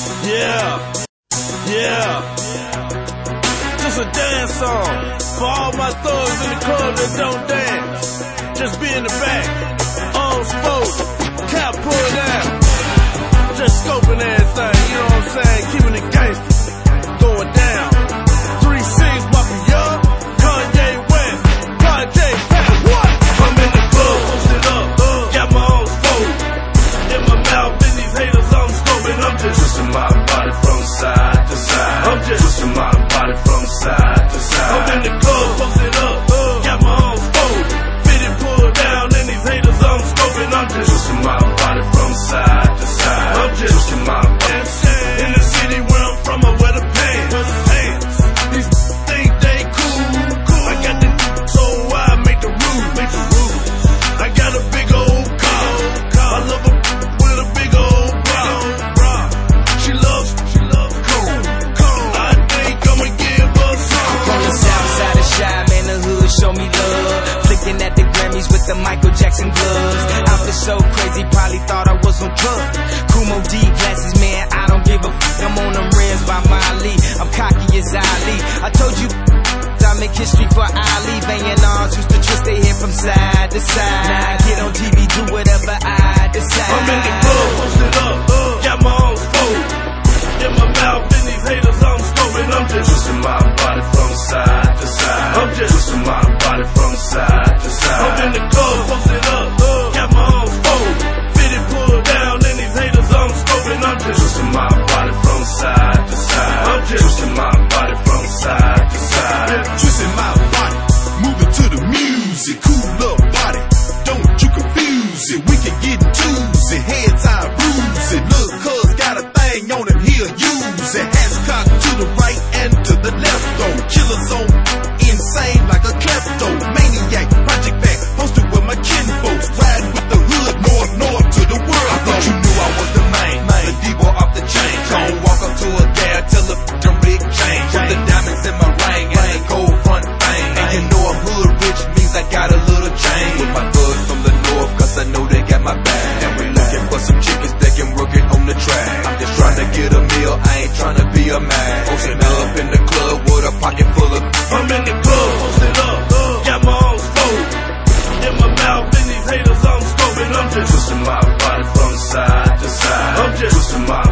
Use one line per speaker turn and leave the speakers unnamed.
Yeah, yeah. Just a dance song for all my thugs in the club that don't dance. Just be in the back, arms folded, cap pulled down. Just scoping everything, you know what I'm saying? Keeping it gangster, going down. 3-6, walking young, Kanye West, Kanye Pat, what? I'm in the club, posted up, got my arms folded. In my mouth, and these haters, I'm scoping. I'm just twisting my body from side to side. I'm just twisting my body from side to side. I'm in the club, posted up, got my arms folded. Fitted, pulled down, and these haters, I'm scoping. I'm just twisting my body from side to side. I'm just twisting my body. In the city where I'm from, I wear the pants. These think they cool. I got the so I make the rules. I got a big old car. I love her with a big old bra. She loves cool. I think I'ma give her some.
From the south side of Shy, man, the hood show me love. Flicking at the Grammys with the Michael Jackson gloves. Outfit so crazy, probably thought I was on drugs. Kumo D glasses, man, I don't give a fuck. I'm on them rims by Miley. I'm cocky as Ali. I told you I make history for Ali. Banging arms, used to twist their head from side to side. Now I get on TV, do whatever I decide.
I'm in the club, posted up, got my arms folded. In my mouth, and these haters, I'm scoping. I'm just twisting my body from side to side. I'm just twisting my body from side to side. I'm in the club, posted up, got my arms folded. Fitted, pulled down, and these haters, I'm scoping. I'm just twisting my body from side to side. I'm just twisting my body from side to side.
Twisting my body, moving to the music, cool up body. Don't you confuse it, we can get into it. Head tie bruise it. Look, cuz got a thing on him, he'll use it. Hands cocked to the right and to the left though. Killer zone, insane like a klepto. Maniac, project back, posted with my kinfolks. Riding with the hood, north to the world. I thought you knew I was the main, the divo off the chain. Don't walk up to a gal, tell her them big change. With the diamonds in my ring and the gold front fame. And you know I'm hood rich, means I got a little change. With my thugs from the north, cause I know they got my back. And we looking for some chickens that can work it on the track. I'm just trying to get a meal, I ain't trying to be a man. Posted up in the club with a pocket full of.
I'm in the club, posted up, got my arms folded. In my mouth, and these haters, I'm scoping. I'm just twisting my body from side to side. I'm just twisting my